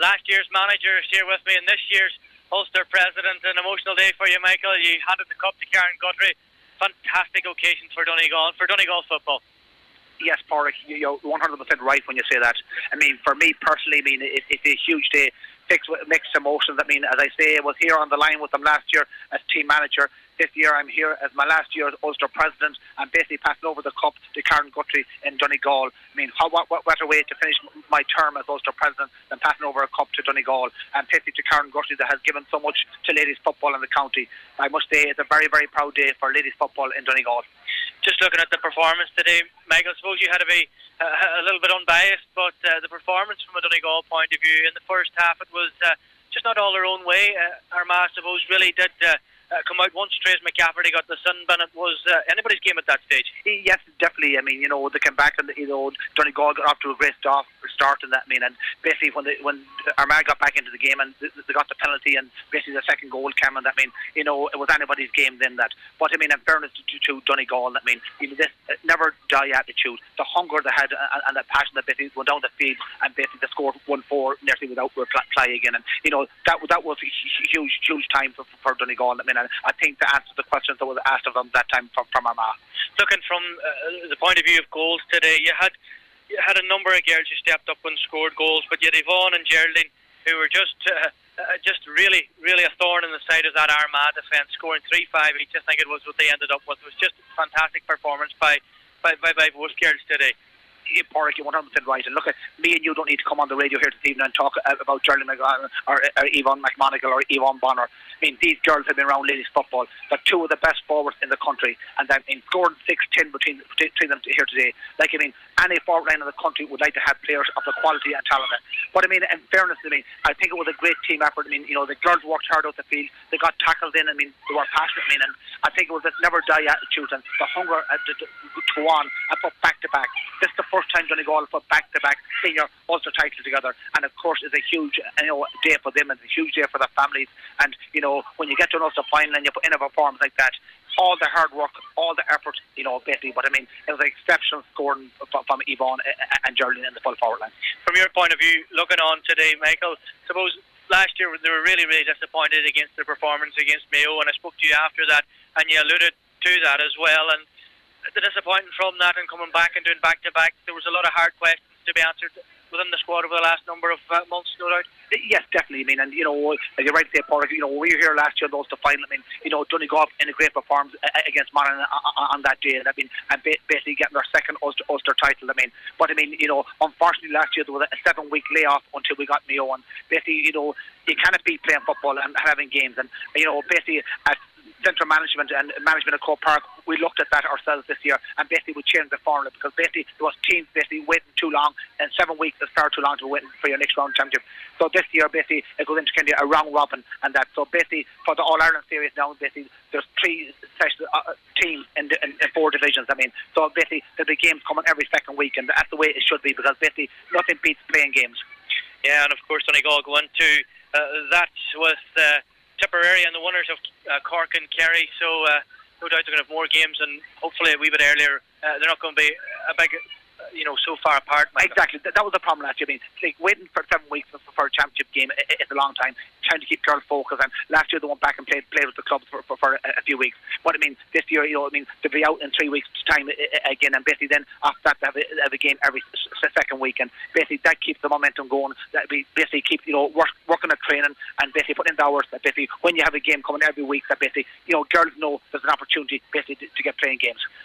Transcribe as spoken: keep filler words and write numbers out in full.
last year's manager is here with me, and this year's Ulster president. An emotional day for you, Michael. You handed the cup to Karen Guthrie. Fantastic occasion for Donegal, for Donegal football. Yes, Pádraig, you're one hundred percent right when you say that. I mean, for me personally, I mean, it, it's a huge day. Mixed, mixed emotions. I mean, as I say, I was here on the line with them last year as team manager. This year I'm here as my last year as Ulster president and basically passing over the cup to Karen Guthrie in Donegal. I mean, how, what, what better way to finish my term as Ulster president than passing over a cup to Donegal and basically to Karen Guthrie that has given so much to ladies football in the county. I must say it's a very, very proud day for ladies football in Donegal. Just looking at the performance today, Michael, I suppose you had to be uh, a little bit unbiased, but uh, the performance from a Donegal point of view in the first half, it was uh, just not all their own way. Uh, Armagh, I suppose, really did uh, uh, come out once Trace McCafferty got the sunburn. It was uh, anybody's game at that stage. Yes, definitely. I mean, you know, they came back and, you know, Donegal got off to a great start, start in that. I mean, and basically when they, when Armagh got back into the game and they, they got the penalty and basically the second goal came, and that, I mean, you know, it was anybody's game then that. But I mean, in fairness to, to Donegal, I mean, you know, this uh, never die attitude, the hunger they had and, and the passion that basically went down the field and basically they scored one four nearly without reply again. And you know, that that was a huge, huge time for, for Donegal. I mean, and I think to answer the questions that was asked of them that time from, from Armagh. Looking from uh, the point of view of goals today, you had you had a number of girls who stepped up and scored goals, but you had Yvonne and Geraldine who were just uh, uh, just really, really a thorn in the side of that Armagh defence, scoring three five each. I think it was what they ended up with. It was just a fantastic performance by by by, by both girls today. Pádraig, you're one hundred percent right. And look, at me and you don't need to come on the radio here this evening and talk uh, about Geraldine McGonigal or, or Yvonne McMonigal or Yvonne Bonner. I mean, these girls have been around ladies football. They're two of the best forwards in the country, and they've been scoring six ten between, between them here today. Like, I mean, any forward line in the country would like to have players of the quality and talent. But I mean, in fairness to me, I think it was a great team effort. I mean, you know, the girls worked hard out the field. They got tackled in. I mean, they were passionate. I mean, and I think it was this never die attitude and the hunger uh, to, to, to go on and put back to back. This is the first time Donegal put back to back senior Ulster titles together, and of course it's a huge, you know, day for them and a huge day for their families. And you know, when you get to an Ulster final and you put in a performance like that, all the hard work, all the effort, you know, basically. But I mean, it was an exceptional scoring from Yvonne and Geraldine in the full forward line. From your point of view, looking on today, Michael, suppose last year they were really, really disappointed against their performance against Mayo, and I spoke to you after that, and you alluded to that as well. And the disappointment from that and coming back and doing back to back, there was a lot of hard questions to be answered within the squad over the last number of uh, months, no doubt. Yes, definitely. I mean, and you know, you're right to say, Pádraig, you know, we were here last year, those to final. I mean, you know, Donegal in a great performance against Monaghan on that day, and I mean, and basically getting their second Ulster, Ulster title. I mean, but I mean, you know, unfortunately last year there was a seven-week layoff until we got Mayo, and basically, you know, you can't be playing football and having games, and you know, basically at central management and management of Croke Park, we looked at that ourselves this year, and basically we changed the formula because basically there was teams basically waiting too long, and seven weeks is far too long to wait for your next round championship. So this year basically it goes into kind of a round robin and that. So basically for the All Ireland series now, basically there's three sessions, uh, teams in, the, in, in four divisions. I mean, so basically there'll be games coming every second week, and that's the way it should be because basically nothing beats playing games. Yeah, and of course Donegal go into uh, that with Uh, Tipperary and the winners of uh, Cork and Kerry, so uh, no doubt they're going to have more games, and hopefully a wee bit earlier. Uh, they're not going to be a big, uh, you know, so far apart. Exactly, that, that was the problem last year. I mean, like waiting for seven weeks for, for a championship game is a long time. Trying to keep girls focused, and last year they went back and played played with the clubs for, for, for a, a few weeks. But I mean, this year, you know, I mean, they'll be out in three weeks' time again, and basically then after that they have a, have a game every second week, and basically that keeps the momentum going. That we basically keep, you know, work, working at training and basically putting in the hours. That basically when you have a game coming every week, that basically, you know, girls know there's an opportunity basically to, to get playing games.